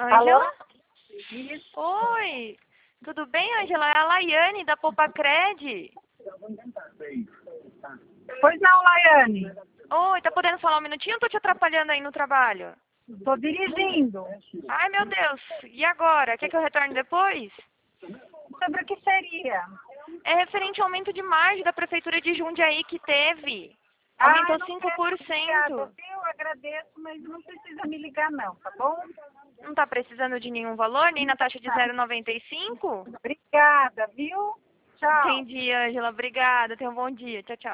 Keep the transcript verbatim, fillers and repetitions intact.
Alô? Ângela? Isso. Oi, tudo bem, Ângela? É a Laiane da Popacred. Pois não, Laiane. Oi, tá podendo falar um minutinho ou tô te atrapalhando aí no trabalho? Estou dirigindo. Ai, meu Deus, e agora? Quer que eu retorne depois? Sobre o que seria? É referente ao aumento de margem da Prefeitura de Jundiaí que teve. Ah, Aumentou não cinco quero, por obrigada, cento. viu? Agradeço, mas não precisa me ligar não, tá bom? Não tá precisando de nenhum valor, nem na taxa de zero vírgula noventa e cinco? Obrigada, viu? Tchau. Entendi, Ângela. Obrigada. Tenha um bom dia. Tchau, tchau.